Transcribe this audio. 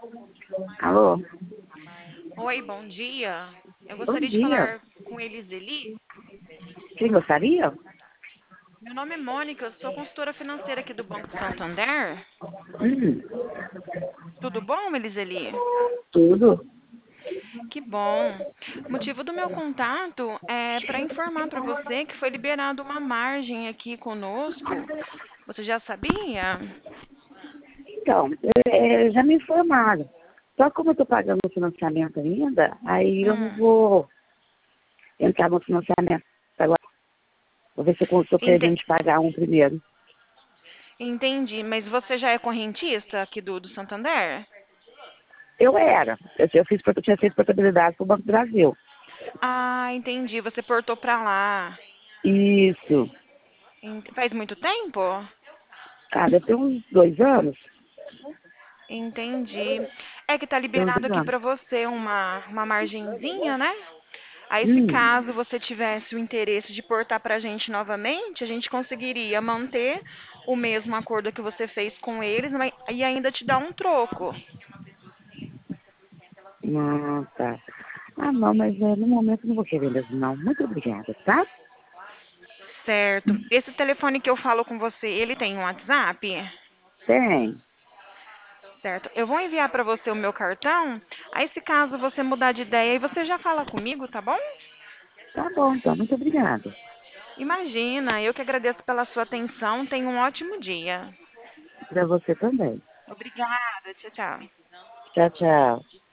Alô? Oi, bom dia. Eu Bom gostaria de dia. falar com Eliseli. Quem gostaria? Meu nome é Mônica, eu sou consultora financeira aqui do Banco Santander. Hum, Tudo bom, Eliseli? tudo. Que bom. O motivo do meu contato é para informar para você que foi liberado uma margem aqui conosco. Você já sabia? Então, já me informaram. Só como eu estou pagando o financiamento ainda, aí eu não Hum, vou entrar no financiamento agora. Vou ver se eu consigo ente- presente pagar um primeiro. entendi. Mas você já é correntista aqui do Santander? Eu era. Eu tinha feito portabilidade para o Banco do Brasil. Ah, entendi. Você portou para lá. Isso. Faz muito tempo? Ah, deve ter uns 2 anos. Entendi. É que tá Tem uns liberado 2 aqui anos. para você uma margenzinha, né? Aí, se Hum, caso você tivesse o interesse de portar para a gente novamente, a gente conseguiria manter o mesmo acordo que você fez com eles e ainda te dar um troco. não, tá. Ah, não, mas no momento eu não vou querer mesmo, não. Muito obrigada, tá? Certo. Esse telefone que eu falo com você, ele tem um WhatsApp? Tem. Certo. Eu vou enviar para você o meu cartão. Aí, se caso você mudar de ideia, aí você já fala comigo, tá bom? Tá bom, então. Muito obrigada. Imagina, eu que agradeço pela sua atenção. Tenha um ótimo dia. Para você também. Obrigada. Tchau, tchau. Tchau, tchau.